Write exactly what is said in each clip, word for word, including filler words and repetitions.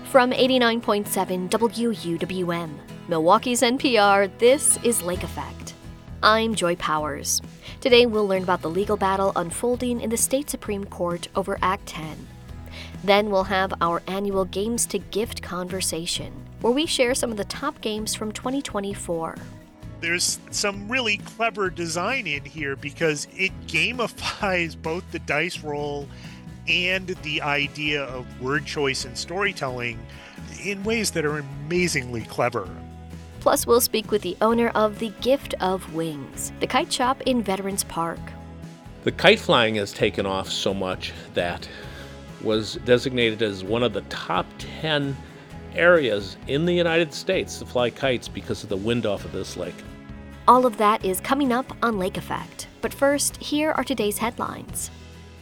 From eighty-nine point seven W U W M, Milwaukee's N P R, this is Lake Effect. I'm Joy Powers. Today we'll learn about the legal battle unfolding in the state Supreme Court over Act ten. Then we'll have our annual Games to Gift conversation, where we share some of the top games from twenty twenty-four. There's some really clever design in here because it gamifies both the dice roll and the idea of word choice and storytelling in ways that are amazingly clever. Plus, we'll speak with the owner of the Gift of Wings, the kite shop in Veterans Park. The kite flying has taken off so much that was designated as one of the top ten areas in the United States to fly kites because of the wind off of this lake. All of that is coming up on Lake Effect. But first, here are today's headlines.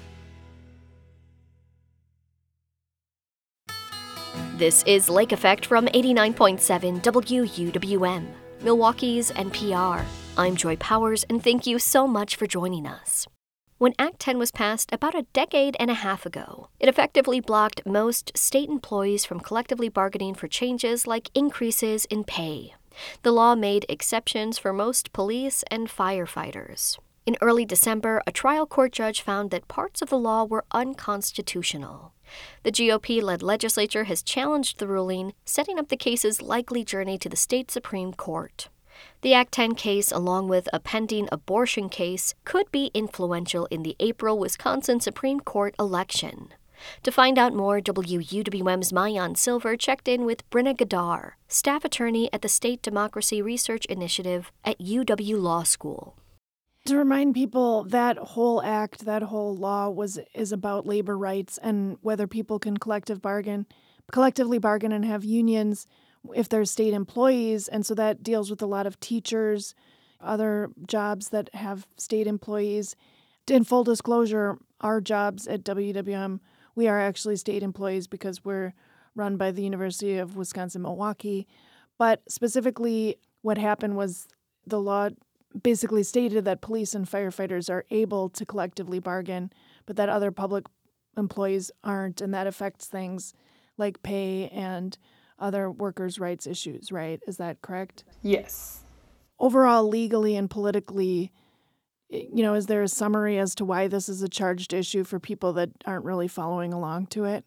This is Lake Effect from eighty-nine point seven W U W M, Milwaukee's N P R. I'm Joy Powers, and thank you so much for joining us. When Act ten was passed about a decade and a half ago, it effectively blocked most state employees from collectively bargaining for changes like increases in pay. The law made exceptions for most police and firefighters. In early December, a trial court judge found that parts of the law were unconstitutional. The G O P-led legislature has challenged the ruling, setting up the case's likely journey to the state Supreme Court. The Act ten case, along with a pending abortion case, could be influential in the April Wisconsin Supreme Court election. To find out more, W U W M's Maayan Silver checked in with Brenna Gadar, staff attorney at the State Democracy Research Initiative at U W Law School. To remind people, that whole act, that whole law was is about labor rights and whether people can collective bargain, collectively bargain and have unions if they're state employees. And so that deals with a lot of teachers, other jobs that have state employees. In full disclosure, our jobs at W W M, we are actually state employees because we're run by the University of Wisconsin-Milwaukee. But specifically, what happened was the law basically stated that police and firefighters are able to collectively bargain, but that other public employees aren't, and that affects things like pay and other workers' rights issues, right? Is that correct? Yes. Overall, legally and politically, you know, is there a summary as to why this is a charged issue for people that aren't really following along to it?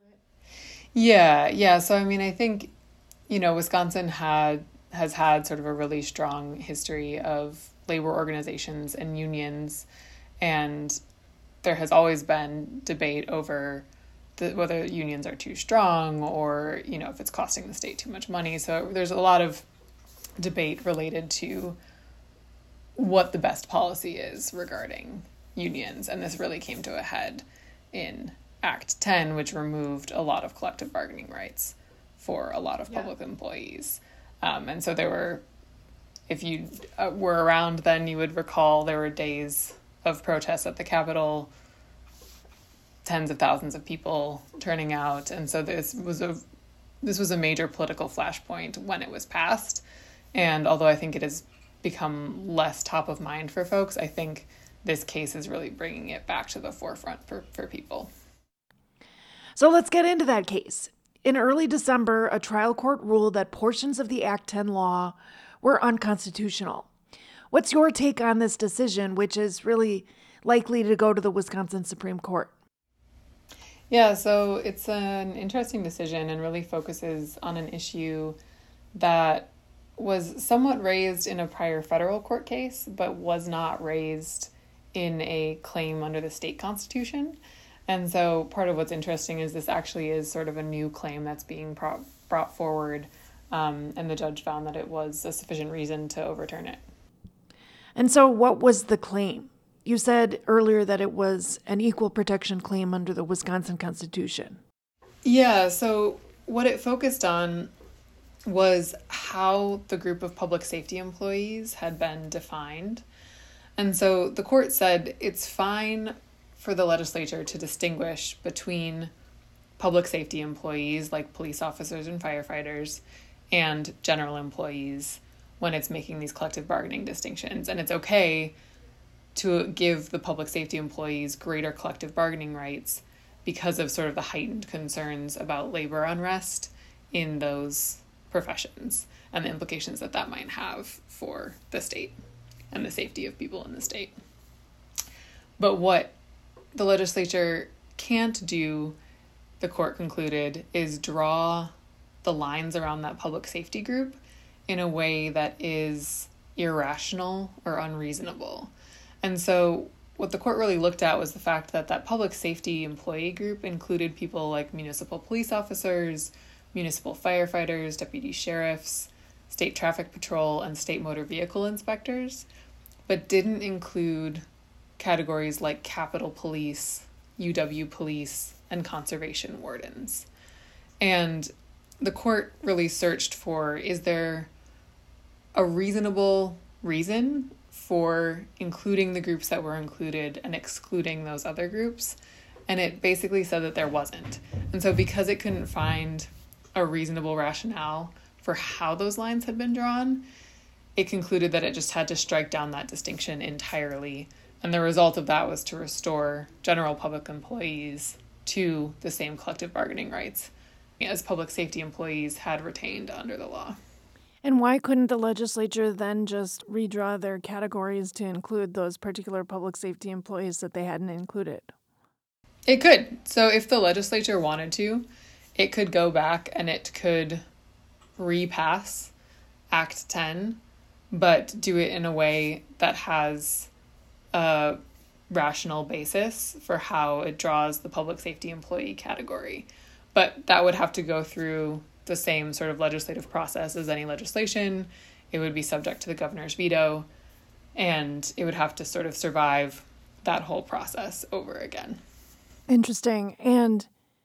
Yeah, yeah. So, I mean, I think, you know, Wisconsin had has had sort of a really strong history of labor organizations and unions, and there has always been debate over the, whether unions are too strong or, you know, if it's costing the state too much money. So there's a lot of debate related to what the best policy is regarding unions, and this really came to a head in Act ten, which removed a lot of collective bargaining rights for a lot of Yeah. public employees. Um, and so there were, if you uh, were around then, you would recall there were days of protests at the Capitol, tens of thousands of people turning out. And so this was a this was a major political flashpoint when it was passed. And although I think it has become less top of mind for folks, I think this case is really bringing it back to the forefront for, for people. So let's get into that case. In early December, a trial court ruled that portions of the Act ten law were unconstitutional. What's your take on this decision, which is really likely to go to the Wisconsin Supreme Court? Yeah, so it's an interesting decision and really focuses on an issue that was somewhat raised in a prior federal court case, but was not raised in a claim under the state constitution. And so part of what's interesting is this actually is sort of a new claim that's being pro- brought forward, um, and the judge found that it was a sufficient reason to overturn it. And so what was the claim? You said earlier that it was an equal protection claim under the Wisconsin Constitution. Yeah, so what it focused on was how the group of public safety employees had been defined. And so the court said it's fine for the legislature to distinguish between public safety employees like police officers and firefighters and general employees when it's making these collective bargaining distinctions. And it's okay to give the public safety employees greater collective bargaining rights because of sort of the heightened concerns about labor unrest in those professions and the implications that that might have for the state and the safety of people in the state. But what the legislature can't do, the court concluded, is draw the lines around that public safety group in a way that is irrational or unreasonable. And so what the court really looked at was the fact that that public safety employee group included people like municipal police officers, municipal firefighters, deputy sheriffs, state traffic patrol, and state motor vehicle inspectors, but didn't include categories like Capitol Police, U W Police, and conservation wardens. And the court really searched for, is there a reasonable reason for including the groups that were included and excluding those other groups? And it basically said that there wasn't. And so because it couldn't find a reasonable rationale for how those lines had been drawn, it concluded that it just had to strike down that distinction entirely. And the result of that was to restore general public employees to the same collective bargaining rights as public safety employees had retained under the law. And why couldn't the legislature then just redraw their categories to include those particular public safety employees that they hadn't included? It could. So if the legislature wanted to, it could go back and it could repass Act ten, but do it in a way that has a rational basis for how it draws the public safety employee category. But that would have to go through the same sort of legislative process as any legislation. It would be subject to the governor's veto, and it would have to sort of survive that whole process over again. Interesting. And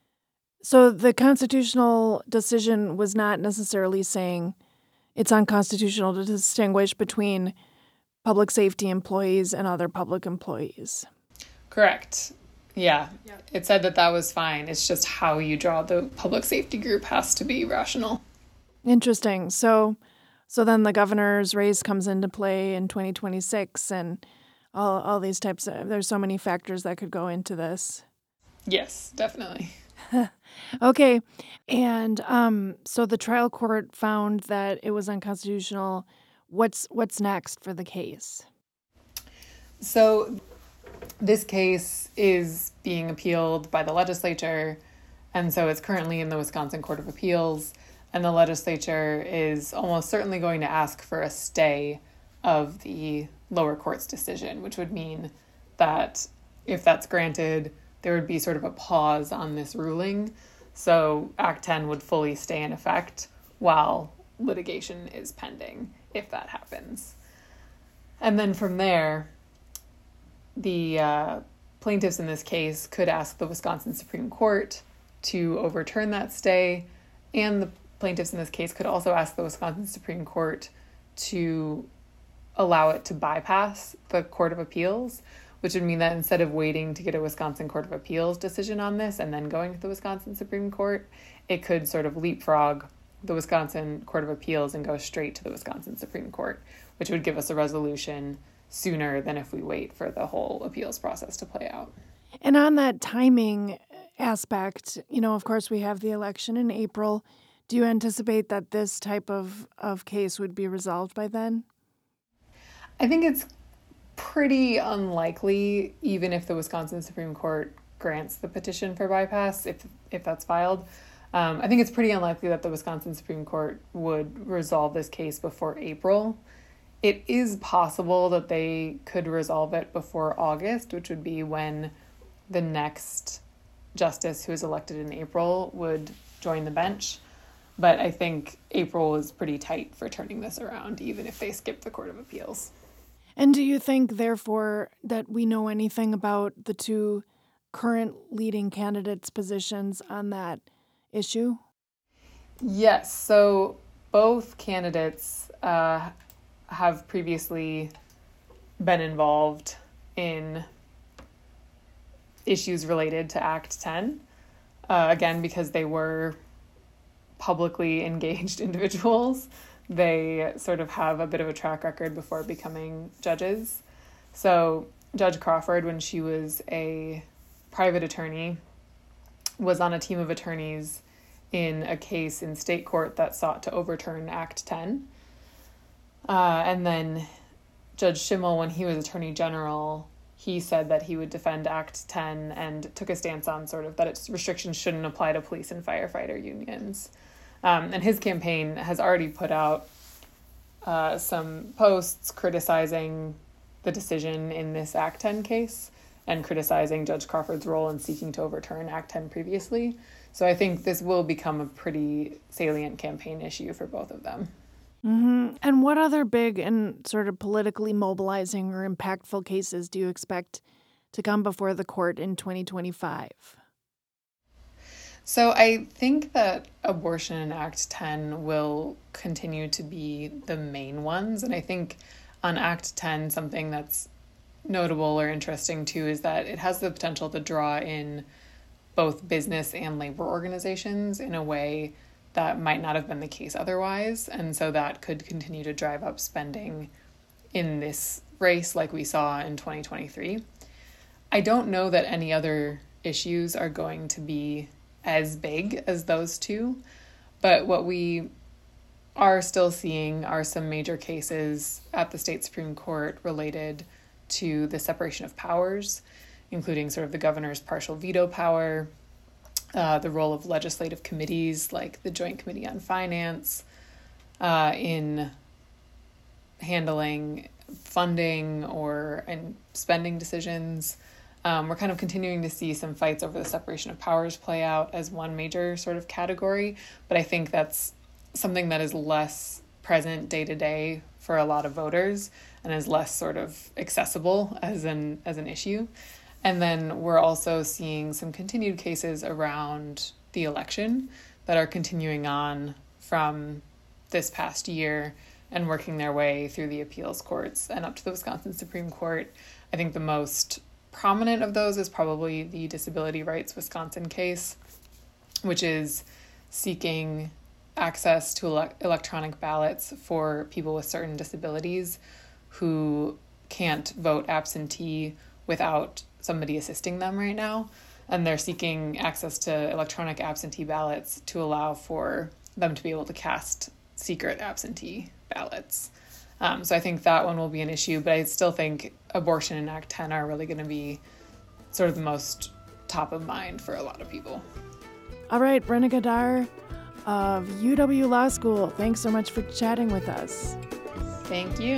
so the constitutional decision was not necessarily saying it's unconstitutional to distinguish between public safety employees and other public employees. Correct. Yeah. yeah. It said that that was fine. It's just how you draw the public safety group has to be rational. Interesting. So so then the governor's race comes into play in twenty twenty-six, and all all these types of, there's so many factors that could go into this. Yes, definitely. Okay. And um, so the trial court found that it was unconstitutional. What's what's next for the case? So this case is being appealed by the legislature, and so it's currently in the Wisconsin Court of Appeals, and the legislature is almost certainly going to ask for a stay of the lower court's decision, which would mean that if that's granted, there would be sort of a pause on this ruling. So Act ten would fully stay in effect while litigation is pending, if that happens. And then from there, the uh, plaintiffs in this case could ask the Wisconsin Supreme Court to overturn that stay, and the plaintiffs in this case could also ask the Wisconsin Supreme Court to allow it to bypass the Court of Appeals, which would mean that instead of waiting to get a Wisconsin Court of Appeals decision on this and then going to the Wisconsin Supreme Court, it could sort of leapfrog the Wisconsin Court of Appeals and go straight to the Wisconsin Supreme Court, which would give us a resolution sooner than if we wait for the whole appeals process to play out. And on that timing aspect, you know, of course, we have the election in April. Do you anticipate that this type of, of case would be resolved by then? I think it's pretty unlikely, even if the Wisconsin Supreme Court grants the petition for bypass, if if that's filed. Um, I think it's pretty unlikely that the Wisconsin Supreme Court would resolve this case before April. It is possible that they could resolve it before August, which would be when the next justice who is elected in April would join the bench. But I think April is pretty tight for turning this around, even if they skip the Court of Appeals. And do you think, therefore, that we know anything about the two current leading candidates' positions on that issue? Yes. So both candidates uh, have previously been involved in issues related to Act ten, uh, again, because they were publicly engaged individuals. They sort of have a bit of a track record before becoming judges. So Judge Crawford, when she was a private attorney was on a team of attorneys in a case in state court that sought to overturn Act ten. Uh, and then Judge Schimmel, when he was Attorney General, he said that he would defend Act ten and took a stance on sort of that its restrictions shouldn't apply to police and firefighter unions. Um, and his campaign has already put out uh, some posts criticizing the decision in this Act ten case and criticizing Judge Crawford's role in seeking to overturn Act ten previously. So I think this will become a pretty salient campaign issue for both of them. Mm-hmm. And what other big and sort of politically mobilizing or impactful cases do you expect to come before the court in twenty twenty-five? So I think that abortion and Act ten will continue to be the main ones. And I think on Act ten, something that's notable or interesting too is that it has the potential to draw in both business and labor organizations in a way that might not have been the case otherwise. And so that could continue to drive up spending in this race like we saw in twenty twenty-three. I don't know that any other issues are going to be as big as those two, but what we are still seeing are some major cases at the state Supreme Court related to the separation of powers, including sort of the governor's partial veto power, uh, the role of legislative committees like the Joint Committee on Finance uh, in handling funding or and spending decisions. Um, we're kind of continuing to see some fights over the separation of powers play out as one major sort of category, but I think that's something that is less present day to day for a lot of voters and is less sort of accessible as an as an issue. And then we're also seeing some continued cases around the election that are continuing on from this past year and working their way through the appeals courts and up to the Wisconsin Supreme Court. I think the most prominent of those is probably the Disability Rights Wisconsin case, which is seeking access to ele- electronic ballots for people with certain disabilities who can't vote absentee without somebody assisting them right now. And they're seeking access to electronic absentee ballots to allow for them to be able to cast secret absentee ballots. Um, so I think that one will be an issue, but I still think abortion and Act ten are really going to be sort of the most top of mind for a lot of people. All right, Brenna Gadar of U W Law School, thanks so much for chatting with us. Thank you.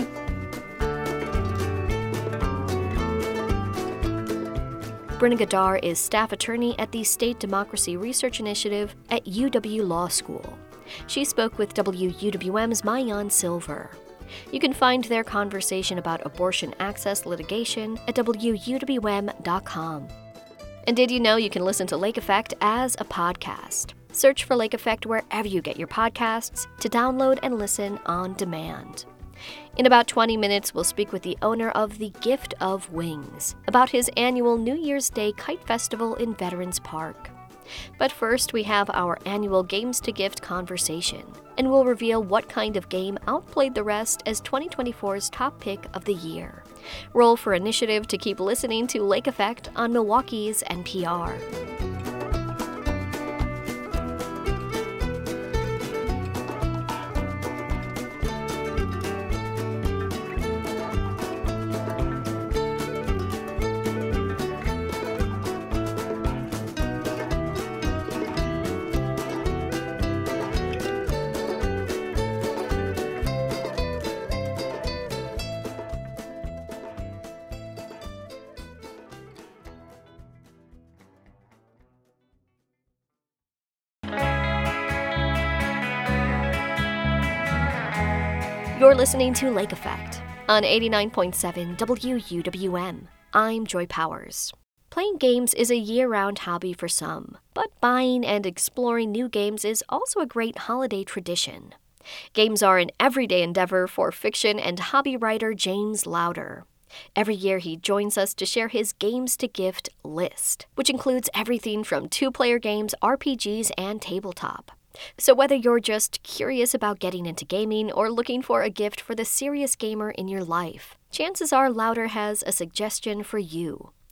Brenna Gadar is staff attorney at the State Democracy Research Initiative at U W Law School. She spoke with W U W M's Maayan Silver. You can find their conversation about abortion access litigation at W U W M dot com. And did you know you can listen to Lake Effect as a podcast? Search for Lake Effect wherever you get your podcasts to download and listen on demand. In about twenty minutes, we'll speak with the owner of The Gift of Wings about his annual New Year's Day Kite Festival in Veterans Park. But first, we have our annual Games to Gift conversation, and we'll reveal what kind of game outplayed the rest as twenty twenty-four's top pick of the year. Roll for initiative to keep listening to Lake Effect on Milwaukee's N P R. You're listening to Lake Effect on eighty-nine point seven W U W M. I'm Joy Powers. Playing games is a year-round hobby for some, but buying and exploring new games is also a great holiday tradition. Games are an everyday endeavor for fiction and hobby writer James Lowder. Every year he joins us to share his Games to Gift list, which includes everything from two-player games, R P Gs, and tabletop. So whether you're just curious about getting into gaming or looking for a gift for the serious gamer in your life, chances are Lowder has a suggestion for you.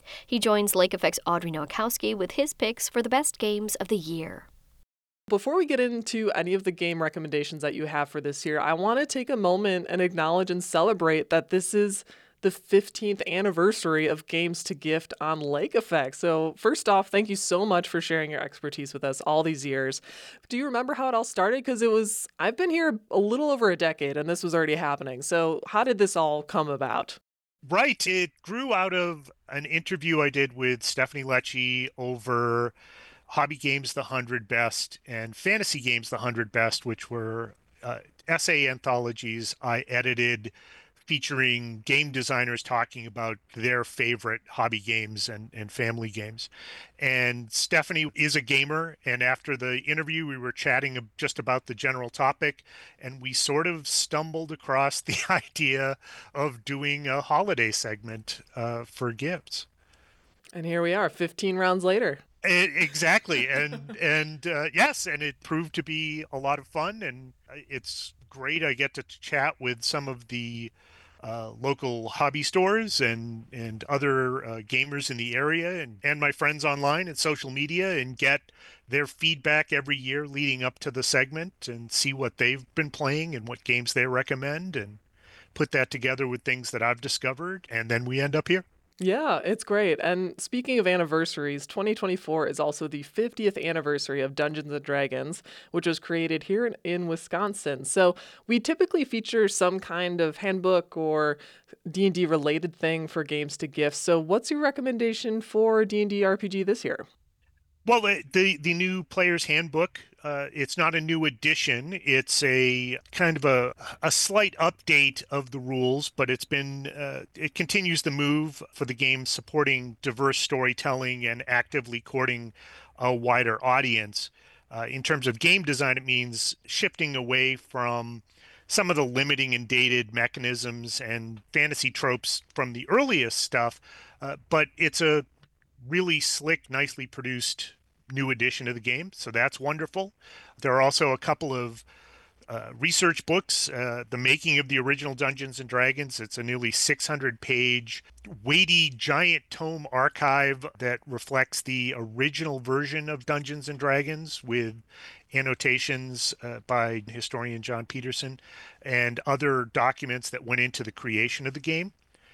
He joins Lake Effect's Audrey Nowakowski with his picks for the best games of the year. Before we get into any of the game recommendations that you have for this year, I want to take a moment and acknowledge and celebrate that this is the fifteenth anniversary of Games to Gift on Lake Effect. So first off, thank you so much for sharing your expertise with us all these years. Do you remember how it all started? Because it was, I've been here a little over a decade and this was already happening. So how did this all come about? Right. It grew out of an interview I did with Stephanie Lecce over Hobby Games the one hundred Best and Fantasy Games the one hundred Best, which were uh, essay anthologies I edited featuring game designers talking about their favorite hobby games and, and family games. And Stephanie is a gamer. And after the interview, we were chatting just about the general topic. And we sort of stumbled across the idea of doing a holiday segment uh, for gifts. And here we are, fifteen rounds later. It, exactly. And, and uh, yes, and it proved to be a lot of fun. And it's great. I get to chat with some of the Uh, local hobby stores and and other uh, gamers in the area and, and my friends online and social media and get their feedback every year leading up to the segment and see what they've been playing and what games they recommend and put that together with things that I've discovered. And then we end up here. Yeah, it's great. And speaking of anniversaries, twenty twenty-four is also the fiftieth anniversary of Dungeons and Dragons, which was created here in, in Wisconsin. So we typically feature some kind of handbook or D and D related thing for Games to Gift. So what's your recommendation for D and D R P G this year? Well, the the, the new player's handbook, uh, it's not a new edition. It's a kind of a a slight update of the rules, but it's been uh, it continues the move for the game supporting diverse storytelling and actively courting a wider audience. Uh, in terms of game design, it means shifting away from some of the limiting and dated mechanisms and fantasy tropes from the earliest stuff, uh, but it's a really slick, nicely produced new edition of the game. So that's wonderful. There are also a couple of uh, research books, uh, The Making of the Original Dungeons and Dragons. It's a nearly six hundred page, weighty, giant tome archive that reflects the original version of Dungeons and Dragons with annotations uh, by historian John Peterson and other documents that went into the creation of the game.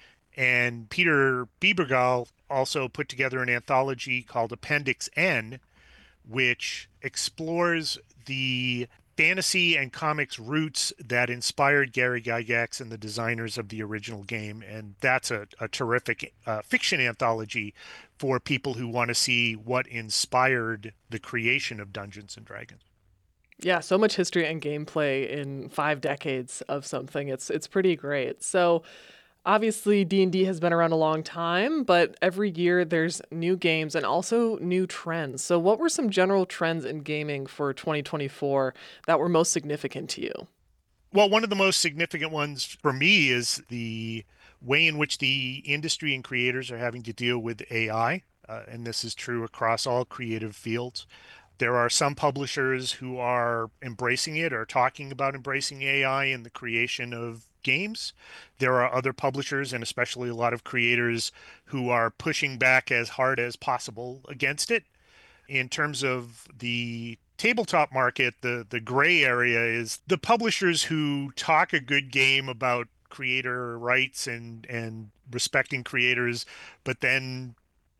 And Peter Biebergal also put together an anthology called Appendix N, which explores the fantasy and comics roots that inspired Gary Gygax and the designers of the original game. And that's a, a terrific uh, fiction anthology for people who want to see what inspired the creation of Dungeons and Dragons. Yeah, so much history and gameplay in five decades of something. It's it's pretty great. So obviously, D and D has been around a long time, but every year there's new games and also new trends. So what were some general trends in gaming for twenty twenty-four that were most significant to you? Well, one of the most significant ones for me is the way in which the industry and creators are having to deal with A I, uh, and this is true across all creative fields. There are some publishers who are embracing it or talking about embracing A I in the creation of games. There are other publishers and especially a lot of creators who are pushing back as hard as possible against it. In terms of the tabletop market, the, the gray area is the publishers who talk a good game about creator rights and, and respecting creators, but then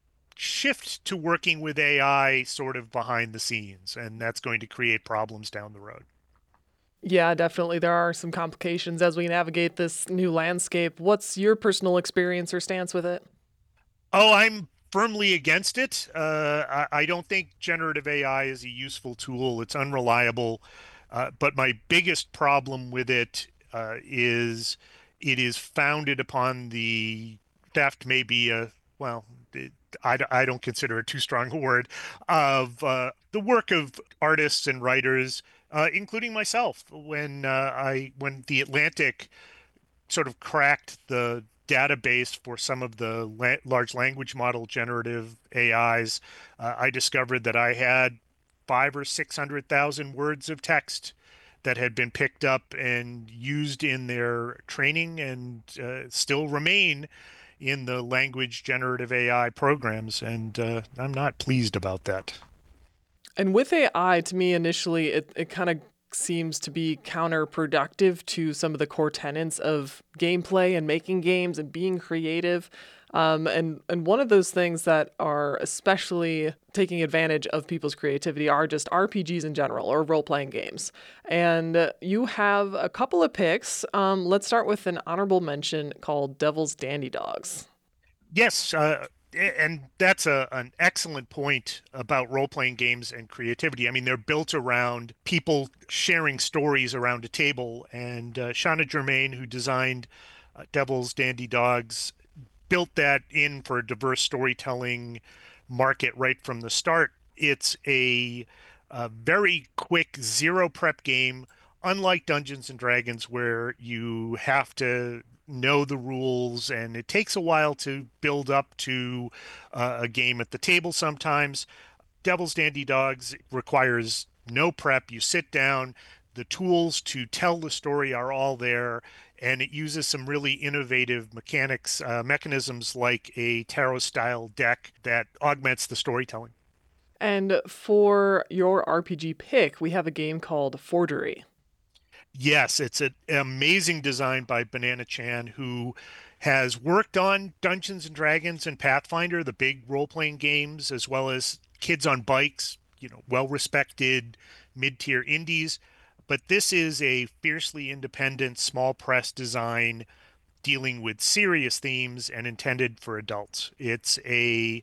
shift to working with A I sort of behind the scenes, and that's going to create problems down the road. Yeah, definitely. There are some complications as we navigate this new landscape. What's your personal experience or stance with it? Oh, I'm firmly against it. Uh, I, I don't think generative A I is a useful tool. It's unreliable. Uh, but my biggest problem with it uh, is it is founded upon the theft, maybe a, well, it, I, I don't consider it too strong a word, of uh, the work of artists and writers, uh, including myself. When uh, I when The Atlantic sort of cracked the database for some of the la- large language model generative A Is, uh, I discovered that I had five or six hundred thousand words of text that had been picked up and used in their training and uh, still remain in the language generative A I programs, and uh, I'm not pleased about that. And with A I, to me, initially, it, it kind of seems to be counterproductive to some of the core tenets of gameplay and making games and being creative. Um, and, and one of those things that are especially taking advantage of people's creativity are just R P Gs in general, or role-playing games. And uh, you have a couple of picks. Um, let's start with an honorable mention called Devil's Dandy Dogs. Yes, uh, and that's a, an excellent point about role-playing games and creativity. I mean, they're built around people sharing stories around a table, and uh, Shauna Germain, who designed uh, Devil's Dandy Dogs, built that in for a diverse storytelling market right from the start. It's a, a very quick zero prep game, unlike Dungeons and Dragons, where you have to know the rules and it takes a while to build up to uh, a game at the table sometimes. Devil's Dandy Dogs requires no prep. You sit down, the tools to tell the story are all there, and it uses some really innovative mechanics, uh, mechanisms like a tarot-style deck that augments the storytelling. And for your R P G pick, we have a game called Forgery. Yes, it's an amazing design by Banana Chan, who has worked on Dungeons and Dragons and Pathfinder, the big role-playing games, as well as Kids on Bikes, you know, well-respected mid-tier indies. But this is a fiercely independent, small press design dealing with serious themes and intended for adults. It's a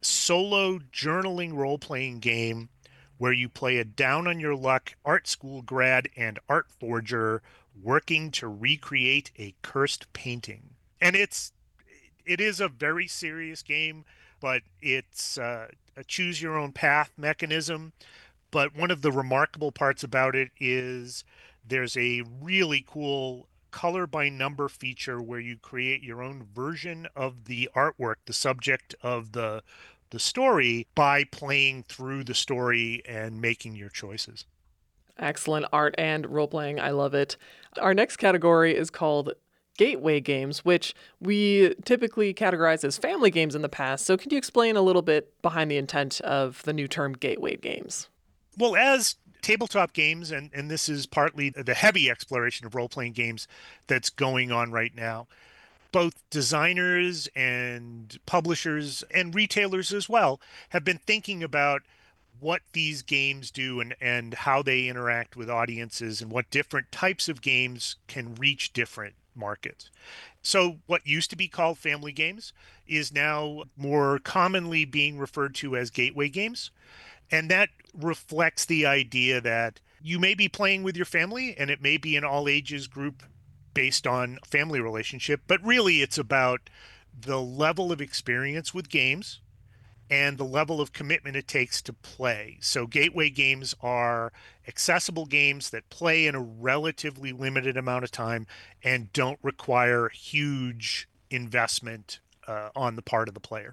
solo journaling role-playing game where you play a down-on-your-luck art school grad and art forger working to recreate a cursed painting. And it's it is a very serious game, but it's uh, a choose-your-own-path mechanism. But one of the remarkable parts about it is there's a really cool color by number feature where you create your own version of the artwork, the subject of the the story, by playing through the story and making your choices. Excellent art and role-playing. I love it. Our next category is called gateway games, which we typically categorize as family games in the past. So can you explain a little bit behind the intent of the new term gateway games? Well, as tabletop games, and, and this is partly the heavy exploration of role-playing games that's going on right now, both designers and publishers and retailers as well have been thinking about what these games do and, and how they interact with audiences and what different types of games can reach different markets. So what used to be called family games is now more commonly being referred to as gateway games. And that reflects the idea that you may be playing with your family and it may be an all ages group based on family relationship, but really it's about the level of experience with games and the level of commitment it takes to play. So gateway games are accessible games that play in a relatively limited amount of time and don't require huge investment uh, on the part of the player.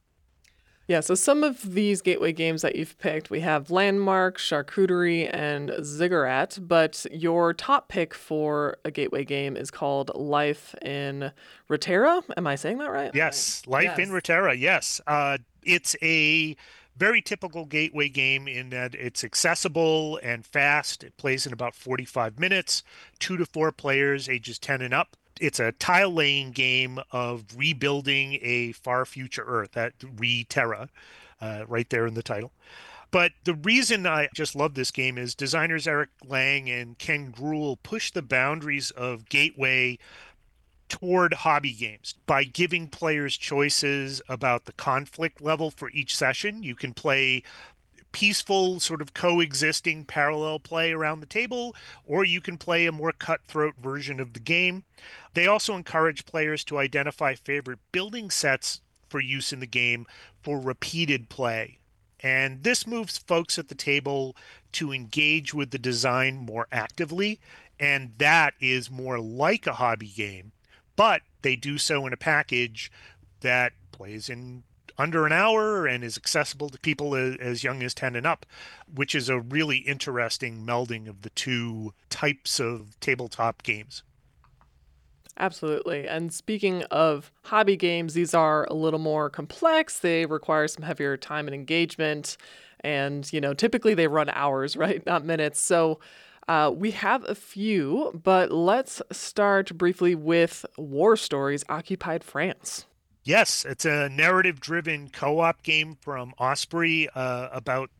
Yeah, so some of these gateway games that you've picked, we have Landmark, Charcuterie, and Ziggurat, but your top pick for a gateway game is called Life in Reterra. Am I saying that right? Yes, Life Yes. in Reterra, yes. Uh, it's a very typical gateway game in that it's accessible and fast. It plays in about forty-five minutes, two to four players, ages ten and up. It's a tile-laying game of rebuilding a far future Earth, that Reterra, uh, right there in the title. But the reason I just love this game is designers Eric Lang and Ken Gruhl push the boundaries of gateway toward hobby games by giving players choices about the conflict level for each session. You can play peaceful, sort of coexisting parallel play around the table, or you can play a more cutthroat version of the game. They also encourage players to identify favorite building sets for use in the game for repeated play. And this moves folks at the table to engage with the design more actively, and that is more like a hobby game, but they do so in a package that plays in under an hour and is accessible to people as young as ten and up, which is a really interesting melding of the two types of tabletop games. Absolutely. And speaking of hobby games, these are a little more complex. They require some heavier time and engagement. And, you know, typically they run hours, right? Not minutes. So uh, we have a few, but let's start briefly with War Stories Occupied France. Yes, it's a narrative-driven co-op game from Osprey uh, about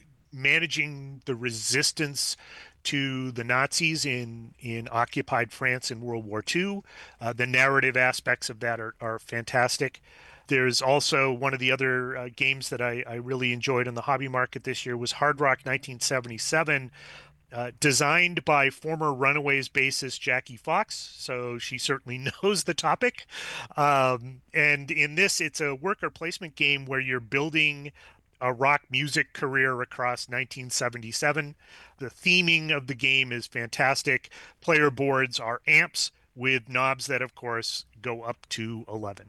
managing the resistance to the Nazis in, in occupied France in World War Two. Uh, the narrative aspects of that are, are fantastic. There's also one of the other uh, games that I, I really enjoyed on the hobby market this year was Hard Rock nineteen seventy-seven, uh, designed by former Runaways bassist Jackie Fox, so she certainly knows the topic. Um, and in this, it's a worker placement game where you're building a rock music career across nineteen seventy-seven. The theming of the game is fantastic. Player boards are amps with knobs that, of course, go up to eleven.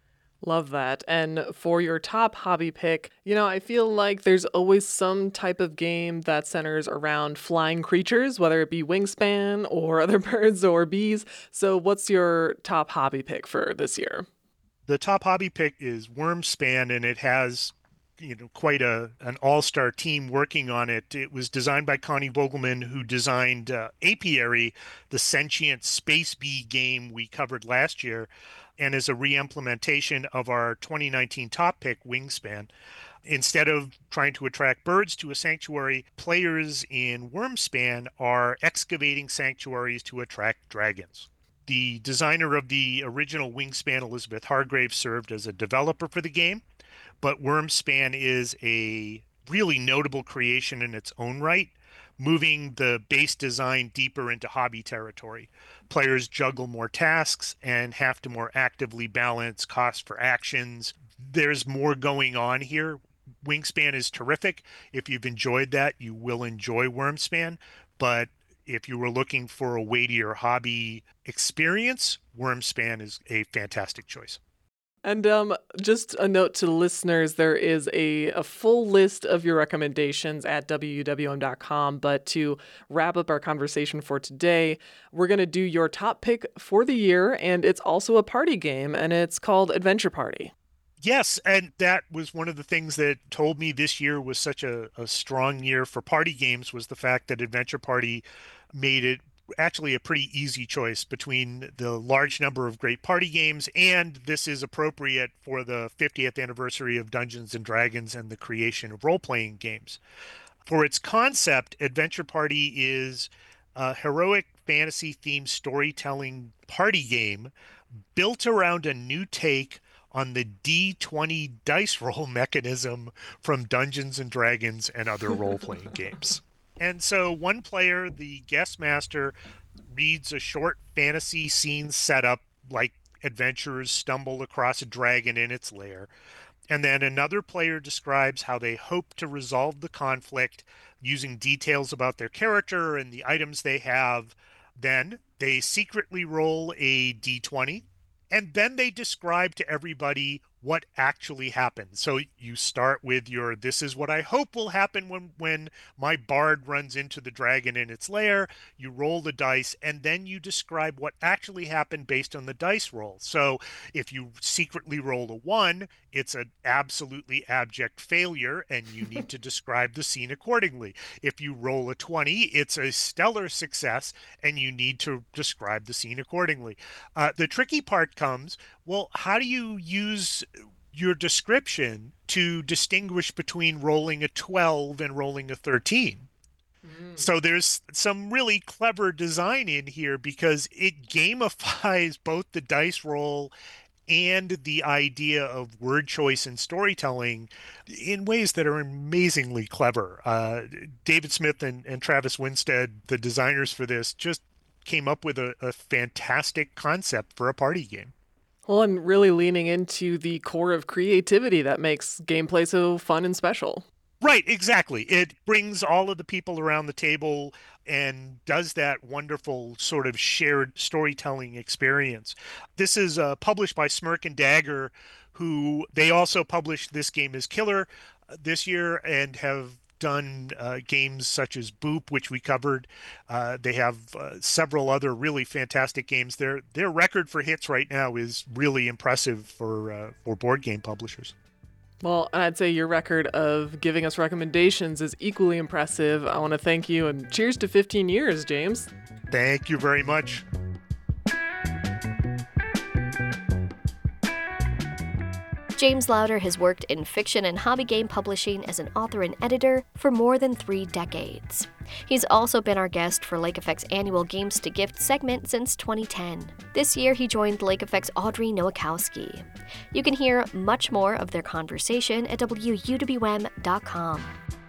Love that. And for your top hobby pick, you know, I feel like there's always some type of game that centers around flying creatures, whether it be Wingspan or other birds or bees. So what's your top hobby pick for this year? The top hobby pick is Wormspan, and it has you know quite a an all-star team working on it. It was designed by Connie Vogelman, who designed uh, Apiary, the sentient space bee game we covered last year, and is a re-implementation of our twenty nineteen top pick, Wingspan. Instead of trying to attract birds to a sanctuary, players in Wormspan are excavating sanctuaries to attract dragons. The designer of the original Wingspan, Elizabeth Hargrave, served as a developer for the game, but Wormspan is a really notable creation in its own right, moving the base design deeper into hobby territory. Players juggle more tasks and have to more actively balance cost for actions. There's more going on here. Wingspan is terrific. If you've enjoyed that, you will enjoy Wormspan. But if you were looking for a weightier hobby experience, Wormspan is a fantastic choice. And um, just a note to the listeners, there is a, a full list of your recommendations at W W M dot com. But to wrap up our conversation for today, we're going to do your top pick for the year. And it's also a party game, and it's called Adventure Party. Yes, and that was one of the things that told me this year was such a, a strong year for party games, was the fact that Adventure Party made it actually a pretty easy choice between the large number of great party games, and this is appropriate for the fiftieth anniversary of Dungeons and Dragons and the creation of role-playing games. For its concept, Adventure Party is a heroic fantasy-themed storytelling party game built around a new take on the D twenty dice roll mechanism from Dungeons and Dragons and other role-playing games. And so one player, the guest master, reads a short fantasy scene setup like adventurers stumble across a dragon in its lair. And then another player describes how they hope to resolve the conflict using details about their character and the items they have. Then they secretly roll a D twenty, and then they describe to everybody what actually happened. So you start with your, this is what I hope will happen when, when my bard runs into the dragon in its lair. You roll the dice, and then you describe what actually happened based on the dice roll. So if you secretly roll a one, it's an absolutely abject failure, and you need to describe the scene accordingly. If you roll a twenty, it's a stellar success, and you need to describe the scene accordingly. Uh, the tricky part comes, well, how do you use your description to distinguish between rolling a twelve and rolling a thirteen? Mm. So there's some really clever design in here because it gamifies both the dice roll and the idea of word choice and storytelling in ways that are amazingly clever. Uh, David Smith and, and Travis Winstead, the designers for this, just came up with a, a fantastic concept for a party game. Well, and really leaning into the core of creativity that makes gameplay so fun and special. Right, exactly. It brings all of the people around the table and does that wonderful sort of shared storytelling experience. This is uh, published by Smirk and Dagger, who they also published This Game is Killer this year and have done uh, games such as Boop, which we covered. Uh, they have uh, several other really fantastic games. Their their record for hits right now is really impressive for uh, for board game publishers. Well, I'd say your record of giving us recommendations is equally impressive. I want to thank you, and cheers to fifteen years, James. Thank you very much. James Lowder has worked in fiction and hobby game publishing as an author and editor for more than three decades. He's also been our guest for Lake Effect's annual Games to Gift segment since twenty ten. This year, he joined Lake Effect's Audrey Nowakowski. You can hear much more of their conversation at W U W M dot com.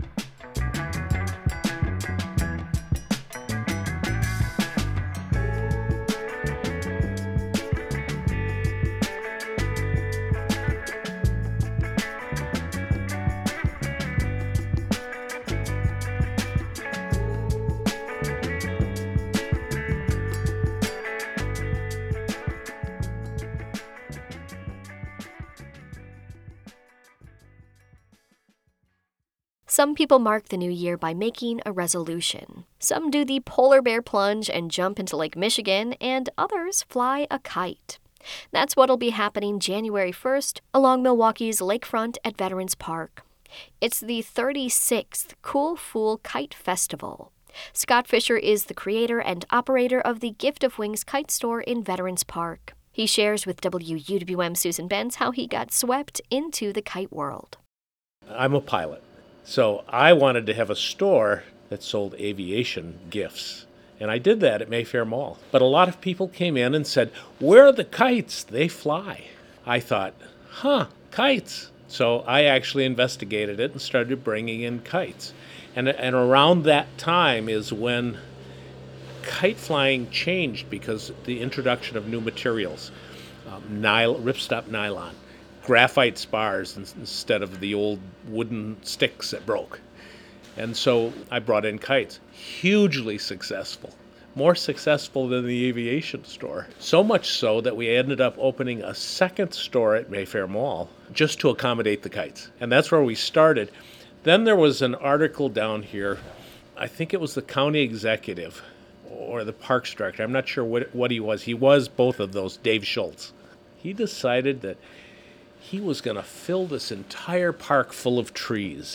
Some people mark the new year by making a resolution. Some do the polar bear plunge and jump into Lake Michigan, and others fly a kite. That's what'll be happening January first along Milwaukee's lakefront at Veterans Park. It's the thirty-sixth Cool Fool Kite Festival. Scott Fisher is the creator and operator of the Gift of Wings kite store in Veterans Park. He shares with W U W M Susan Benz how he got swept into the kite world. I'm a pilot. So I wanted to have a store that sold aviation gifts. And I did that at Mayfair Mall. But a lot of people came in and said, "Where are the kites? They fly." I thought, huh, kites. So I actually investigated it and started bringing in kites. And, and around that time is when kite flying changed because the introduction of new materials, um, nylon, ripstop nylon, graphite spars instead of the old wooden sticks that broke. And so I brought in kites. Hugely successful. More successful than the aviation store. So much so that we ended up opening a second store at Mayfair Mall just to accommodate the kites. And that's where we started. Then there was an article down here, I think it was the county executive or the parks director. I'm not sure what, what he was. He was both of those, Dave Schultz. He decided that he was going to fill this entire park full of trees.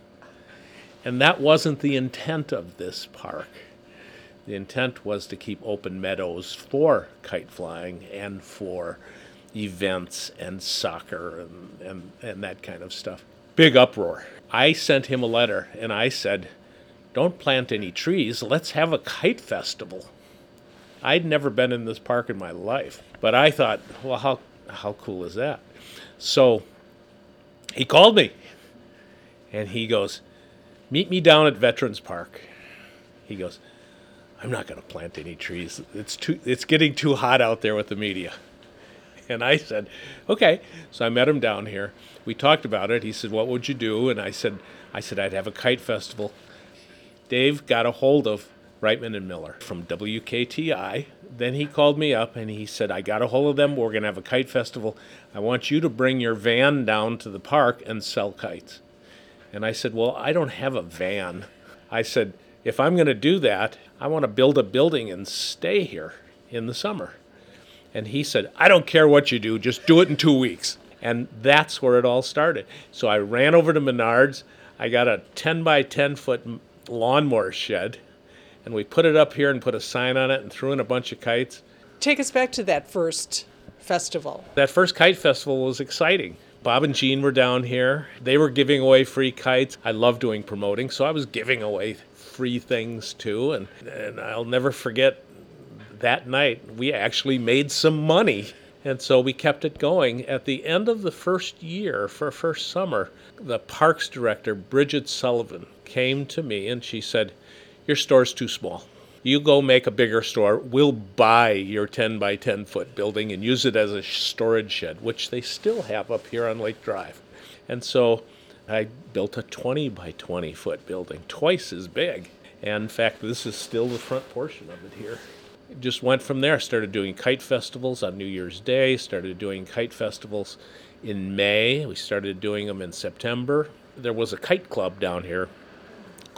And that wasn't the intent of this park. The intent was to keep open meadows for kite flying and for events and soccer and, and, and that kind of stuff. Big uproar. I sent him a letter and I said, "Don't plant any trees, let's have a kite festival." I'd never been in this park in my life, but I thought, well, how how cool is that? So he called me and he goes, "Meet me down at Veterans Park." He goes, "I'm not going to plant any trees. It's too, it's getting too hot out there with the media." And I said, okay. So I met him down here. We talked about it. He said, "What would you do?" And I said, I said, "I'd have a kite festival." Dave got a hold of Reitman and Miller from W K T I. Then he called me up and he said, "I got a hold of them. We're going to have a kite festival. I want you to bring your van down to the park and sell kites." And I said, "Well, I don't have a van." I said, "If I'm going to do that, I want to build a building and stay here in the summer." And he said, "I don't care what you do, just do it in two weeks. And that's where it all started. So I ran over to Menards. I got a ten by ten foot lawnmower shed, and we put it up here and put a sign on it and threw in a bunch of kites. Take us back to that first festival. That first kite festival was exciting. Bob and Jean were down here. They were giving away free kites. I love doing promoting, so I was giving away free things too. And, and I'll never forget that night, we actually made some money. And so we kept it going. At the end of the first year, for first summer, the parks director, Bridget Sullivan, came to me and she said, "Your store's too small. You go make a bigger store. We'll buy your ten by ten foot building and use it as a storage shed," which they still have up here on Lake Drive. And so I built a twenty by twenty foot building, twice as big. And in fact, this is still the front portion of it here. Just went from there, started doing kite festivals on New Year's Day, started doing kite festivals in May. We started doing them in September. There was a kite club down here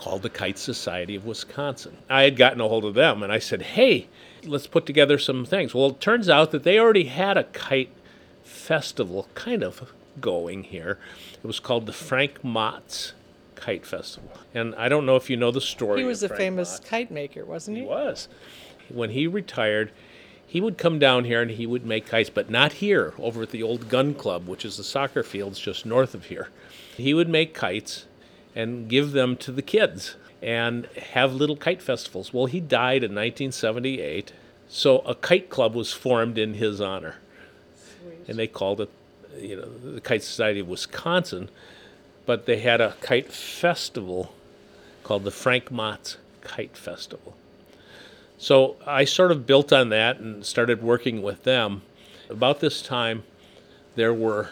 called the Kite Society of Wisconsin. I had gotten a hold of them, and I said, hey, let's put together some things. Well, it turns out that they already had a kite festival kind of going here. It was called the Frank Mott's Kite Festival. And I don't know if you know the story. He was of a Frank famous Mott. kite maker, wasn't he? He was. When he retired, he would come down here and he would make kites, but not here, over at the old gun club, which is the soccer fields just north of here. He would make kites and give them to the kids and have little kite festivals. Well, he died in nineteen seventy-eight, so a kite club was formed in his honor. Sweet. And they called it, you know, the Kite Society of Wisconsin, but they had a kite festival called the Frank Mott's Kite Festival. So I sort of built on that and started working with them. About this time, there were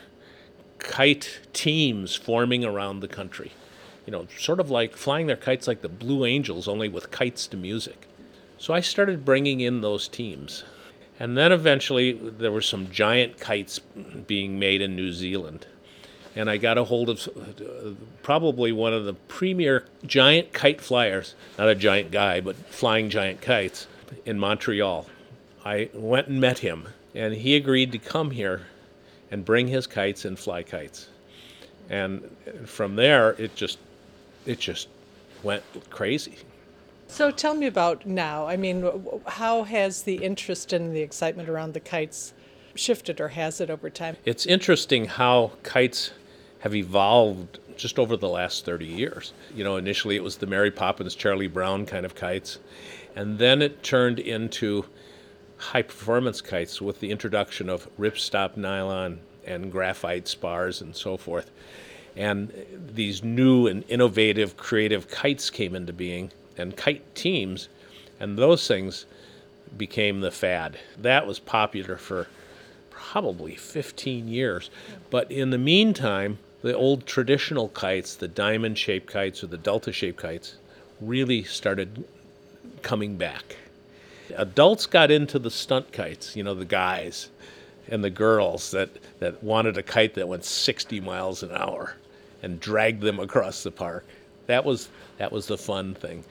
kite teams forming around the country. You know, sort of like flying their kites like the Blue Angels, only with kites to music. So I started bringing in those teams. And then eventually there were some giant kites being made in New Zealand. And I got a hold of uh, probably one of the premier giant kite flyers, not a giant guy, but flying giant kites, in Montreal. I went and met him, and he agreed to come here and bring his kites and fly kites. And from there, it just, it just went crazy. So tell me about now. I mean, how has the interest and the excitement around the kites shifted, or has it over time? It's interesting how kites have evolved just over the last thirty years. You know, initially it was the Mary Poppins, Charlie Brown kind of kites, and then it turned into high-performance kites with the introduction of ripstop nylon and graphite spars and so forth. And these new and innovative, creative kites came into being, and kite teams, and those things became the fad. That was popular for probably fifteen years. But in the meantime, the old traditional kites, the diamond-shaped kites or the delta-shaped kites, really started coming back. Adults got into the stunt kites, you know, the guys and the girls that, that wanted a kite that went sixty miles an hour and dragged them across the park. That was that was the fun thing.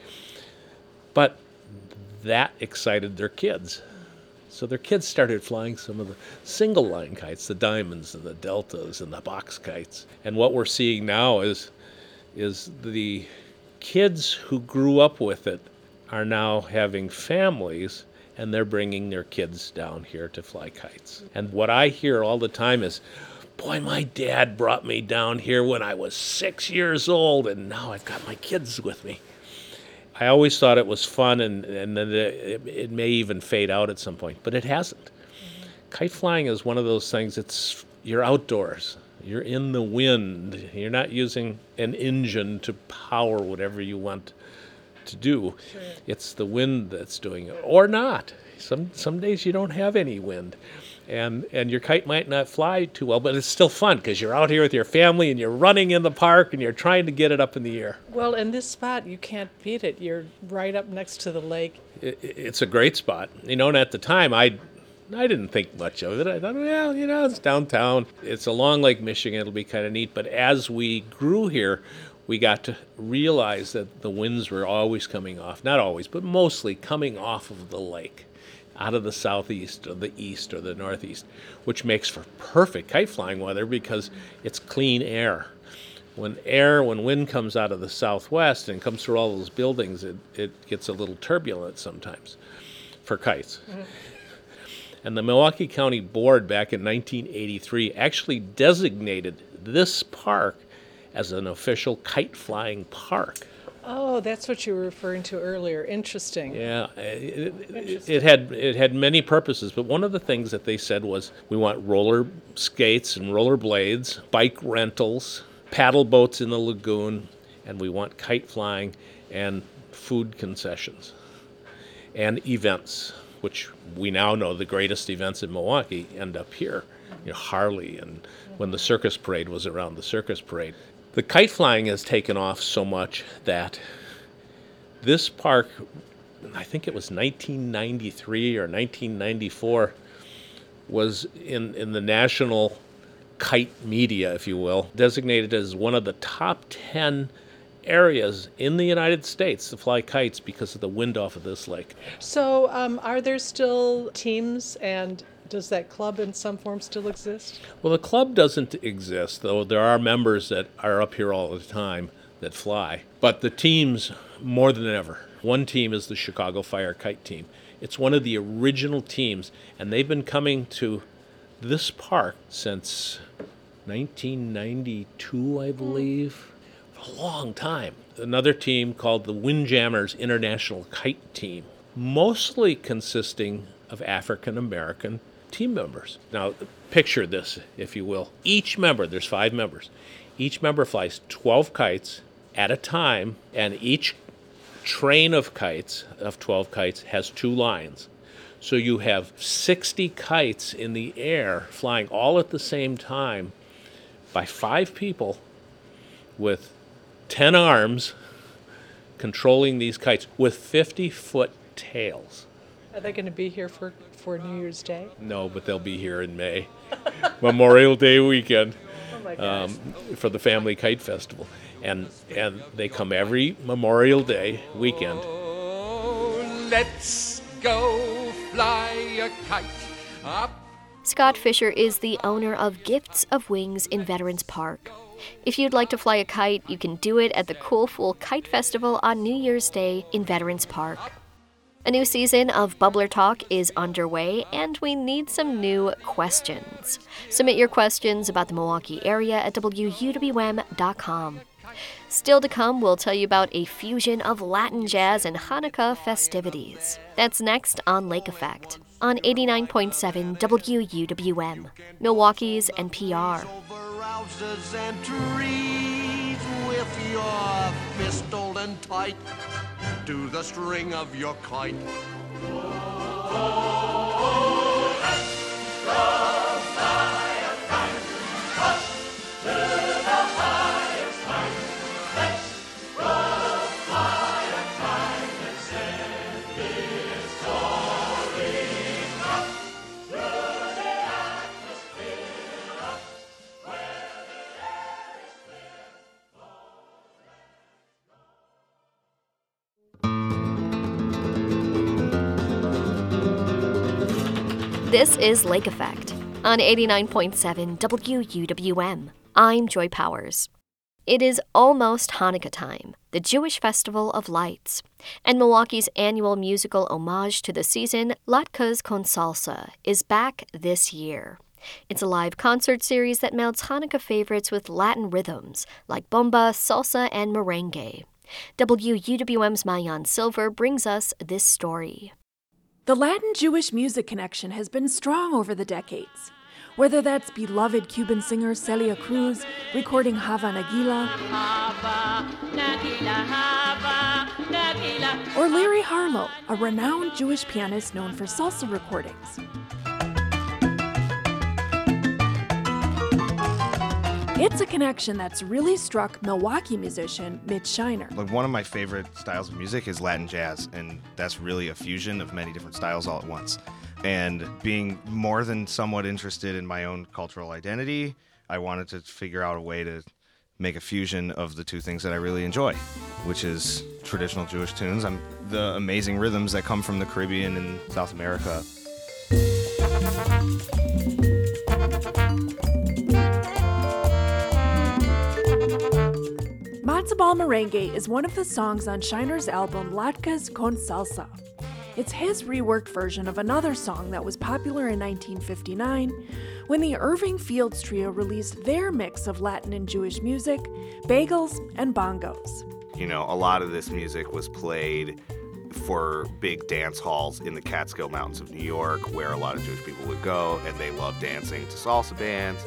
But that excited their kids. So their kids started flying some of the single line kites, the diamonds and the deltas and the box kites. And what we're seeing now is is the kids who grew up with it are now having families, and they're bringing their kids down here to fly kites. And what I hear all the time is, boy, my dad brought me down here when I was six years old, and now I've got my kids with me. I always thought it was fun, and, and then it, it may even fade out at some point, but it hasn't. Mm-hmm. Kite flying is one of those things, it's you're outdoors. You're in the wind. You're not using an engine to power whatever you want to do. Sure. It's the wind that's doing it, or not. Some some days you don't have any wind, and and your kite might not fly too well, but it's still fun because you're out here with your family and you're running in the park and you're trying to get it up in the air. Well, in this spot, you can't beat it. You're right up next to the lake. It, it's a great spot, you know. And at the time, I I didn't think much of it. I thought, well, you know, it's downtown. It's along Lake Michigan. It'll be kind of neat. But as we grew here, we got to realize that the winds were always coming off, not always, but mostly coming off of the lake, out of the southeast or the east or the northeast, which makes for perfect kite flying weather because it's clean air. When air, when wind comes out of the southwest and comes through all those buildings, it, it gets a little turbulent sometimes for kites. Mm-hmm. And the Milwaukee County Board back in nineteen eighty-three actually designated this park as an official kite flying park. Oh, that's what you were referring to earlier. Interesting. Yeah, it, it, it had it had many purposes, but one of the things that they said was we want roller skates and roller blades, bike rentals, paddle boats in the lagoon, and we want kite flying and food concessions and events, which we now know the greatest events in Milwaukee end up here. You know, Harley, and when the circus parade was around, the circus parade. The kite flying has taken off so much that this park, I think it was nineteen ninety-three or nineteen ninety-four, was in, in the national kite media, if you will, designated as one of the top ten areas in the United States to fly kites because of the wind off of this lake. So, um, are there still teams, and does that club in some form still exist? Well, the club doesn't exist, though there are members that are up here all the time that fly. But the teams, more than ever. One team is the Chicago Fire Kite Team. It's one of the original teams, and they've been coming to this park since nineteen ninety-two, I believe. A long time. Another team called the Windjammers International Kite Team, mostly consisting of African American team members. Now, picture this, if you will. Each member, there's five members, each member flies twelve kites at a time, and each train of kites, of twelve kites, has two lines. So you have sixty kites in the air flying all at the same time by five people with ten arms controlling these kites with fifty-foot tails. Are they going to be here for, for New Year's Day? No, but they'll be here in May. Memorial Day weekend. Oh my gosh. Um, for the Family Kite Festival. And and they come every Memorial Day weekend. Oh, let's go fly a kite up. Scott Fisher is the owner of Gifts of Wings in Veterans Park. If you'd like to fly a kite, you can do it at the Cool Fool Kite Festival on New Year's Day in Veterans Park. A new season of Bubbler Talk is underway, and we need some new questions. Submit your questions about the Milwaukee area at W U W M dot com. Still to come, we'll tell you about a fusion of Latin jazz and Hanukkah festivities. That's next on Lake Effect on eighty-nine point seven W U W M, Milwaukee's N P R. Houses and trees with your fist holding tight to the string of your kite. This is Lake Effect on eighty-nine point seven W U W M. I'm Joy Powers. It is almost Hanukkah time, the Jewish festival of lights, and Milwaukee's annual musical homage to the season, Latkes con Salsa, is back this year. It's a live concert series that melds Hanukkah favorites with Latin rhythms like bomba, salsa, and merengue. W U W M's Maayan Silver brings us this story. The Latin-Jewish music connection has been strong over the decades. Whether that's beloved Cuban singer Celia Cruz recording Hava Nagila, or Larry Harlow, a renowned Jewish pianist known for salsa recordings. It's a connection that's really struck Milwaukee musician Mitch Shiner. Like, one of my favorite styles of music is Latin jazz, and that's really a fusion of many different styles all at once. And being more than somewhat interested in my own cultural identity, I wanted to figure out a way to make a fusion of the two things that I really enjoy, which is traditional Jewish tunes and the amazing rhythms that come from the Caribbean and South America. Matzo Ball Merengue is one of the songs on Shiner's album Latkes con Salsa. It's his reworked version of another song that was popular in nineteen fifty-nine when the Irving Fields Trio released their mix of Latin and Jewish music, bagels, and bongos. You know, a lot of this music was played for big dance halls in the Catskill Mountains of New York, where a lot of Jewish people would go, and they loved dancing to salsa bands.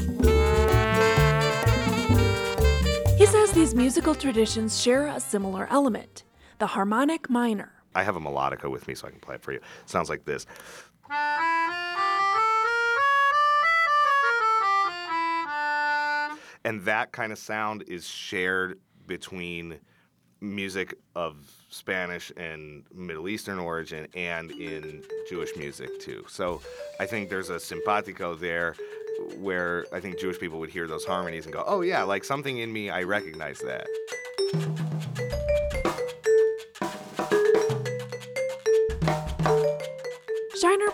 He says these musical traditions share a similar element, the harmonic minor. I have a melodica with me so I can play it for you. It sounds like this. And that kind of sound is shared between music of Spanish and Middle Eastern origin and in Jewish music too. So I think there's a simpatico there where I think Jewish people would hear those harmonies and go, oh yeah, like something in me, I recognize that.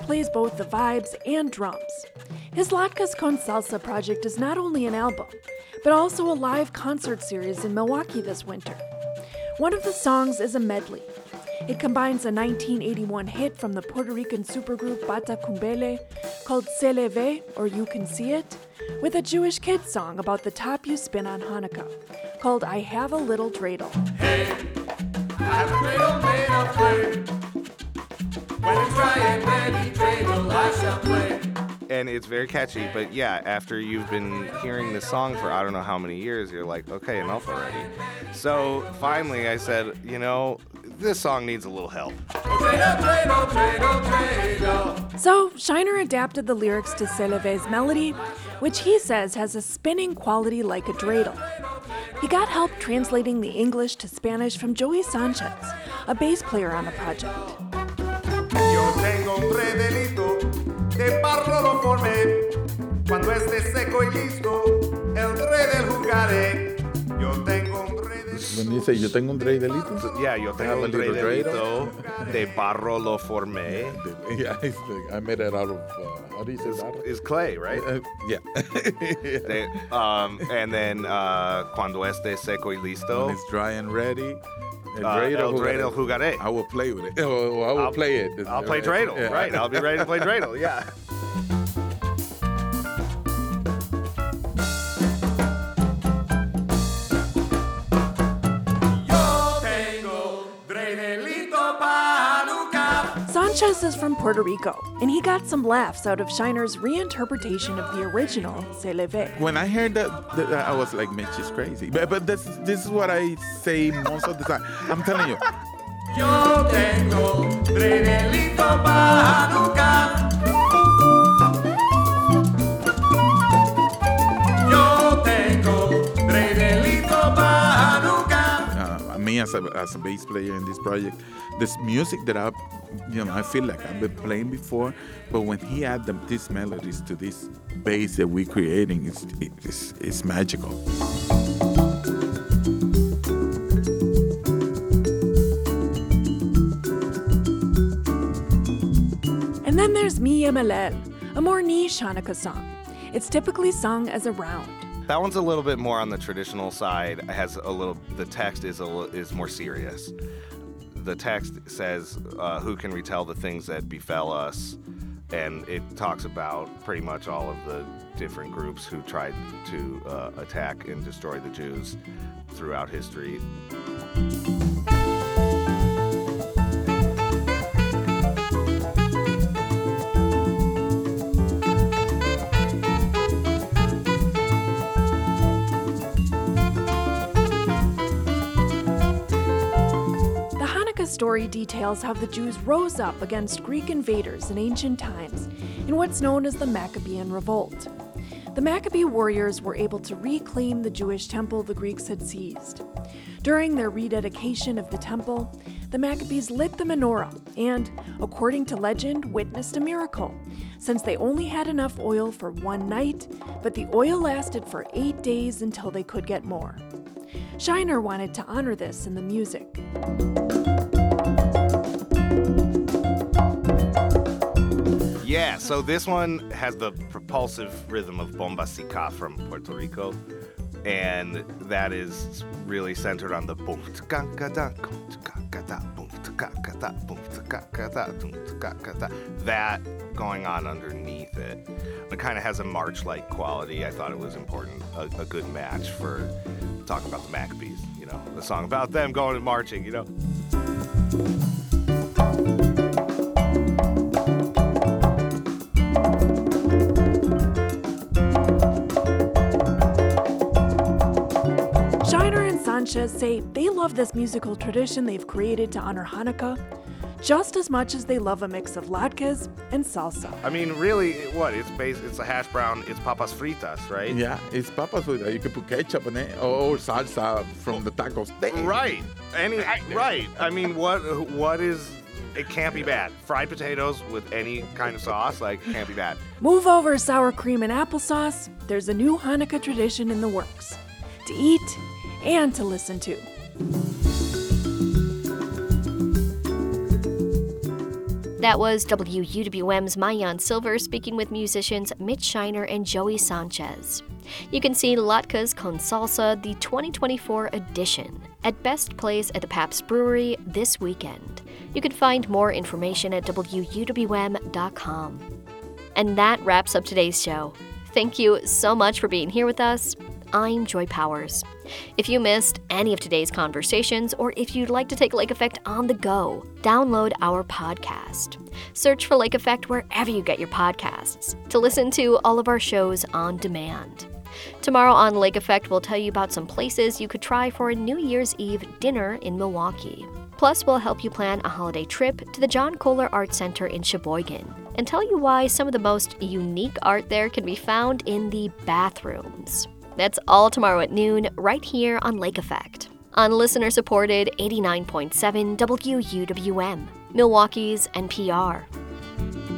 plays both the vibes and drums. His Latkes con Salsa project is not only an album, but also a live concert series in Milwaukee this winter. One of the songs is a medley. It combines a nineteen eighty-one hit from the Puerto Rican supergroup Bata Cumbele called Se Le Ve, or You Can See It, with a Jewish kid song about the top you spin on Hanukkah, called I Have a Little Dreidel. Hey, I have a dreidel made of clay. When it's dry and ready, dreidel I shall play. And it's very catchy, but yeah, after you've been hearing this song for I don't know how many years, you're like, okay, enough already. So finally I said, you know, this song needs a little help. Dreidel, dreidel, dreidel, dreidel. So Shiner adapted the lyrics to Se Le Ve's melody, which he says has a spinning quality like a dreidel. He got help translating the English to Spanish from Joey Sanchez, a bass player on the project. Yo tengo un dredelito, de barro lo formé. Cuando esté seco y listo, el dreidel jugaré. Yo tengo un dredelito. When you say yo tengo un dreidelito? So, yeah, yo tengo un dredelito, de barro lo formé. Yeah, it's like, I made it out of, uh, how do you say barro? It's clay, right? Uh, yeah. de, um, and then, uh, cuando esté seco y listo. When it's dry and ready. El dreidel, uh, dreidel jugaré. I will play with it. Oh, I will I'll, play it. I'll play dreidel, yeah. Right. I'll be ready to play dreidel, yeah. Sanchez is from Puerto Rico, and he got some laughs out of Shiner's reinterpretation of the original Se Le Ve. When I heard that, that I was like, man, she's crazy. But, but this, this is what I say most of the time. I'm telling you. Yo tengo dredelito pa' Hanukkah. Yo tengo dredelito pa' Hanukkah. Uh, me as a, as a bass player in this project, this music that I, you know, I feel like I've been playing before, but when he add them, these melodies to this bass that we're creating, it's, it's, it's magical. And then there's Mi Yemelel, a more niche Hanukkah song. It's typically sung as a round. That one's a little bit more on the traditional side. It has a little. The text is a is more serious. The text says, uh, "Who can retell the things that befell us?" And it talks about pretty much all of the different groups who tried to uh, attack and destroy the Jews throughout history. Story details how the Jews rose up against Greek invaders in ancient times in what's known as the Maccabean Revolt. The Maccabee warriors were able to reclaim the Jewish temple the Greeks had seized. During their rededication of the temple, the Maccabees lit the menorah and, according to legend, witnessed a miracle, since they only had enough oil for one night, but the oil lasted for eight days until they could get more. Shiner wanted to honor this in the music. Yeah, so this one has the propulsive rhythm of Bombasica from Puerto Rico, and that is really centered on the boom that going on underneath it. It kind of has a march-like quality. I thought it was important, a, a good match for talking about the Maccabees, you know, the song about them going and marching, you know. Sanchez say they love this musical tradition they've created to honor Hanukkah just as much as they love a mix of latkes and salsa. I mean, really, what? It's based, it's a hash brown, it's papas fritas, right? Yeah, it's papas fritas. You can put ketchup in it or salsa from the tacos. Right. Any, right. I mean, what? what is... It can't be bad. Fried potatoes with any kind of sauce, like, it can't be bad. Move over sour cream and applesauce. There's a new Hanukkah tradition in the works. To eat and to listen to. That was W U W M's Mayan Silver speaking with musicians Mitch Shiner and Joey Sanchez. You can see Latkes con Salsa, the twenty twenty-four edition, at Best Place at the Pabst Brewery this weekend. You can find more information at W U W M dot com. And that wraps up today's show. Thank you so much for being here with us. I'm Joy Powers. If you missed any of today's conversations, or if you'd like to take Lake Effect on the go, download our podcast. Search for Lake Effect wherever you get your podcasts to listen to all of our shows on demand. Tomorrow on Lake Effect, we'll tell you about some places you could try for a New Year's Eve dinner in Milwaukee. Plus, we'll help you plan a holiday trip to the John Kohler Art Center in Sheboygan and tell you why some of the most unique art there can be found in the bathrooms. That's all tomorrow at noon, right here on Lake Effect, on listener-supported eighty-nine point seven W U W M, Milwaukee's N P R.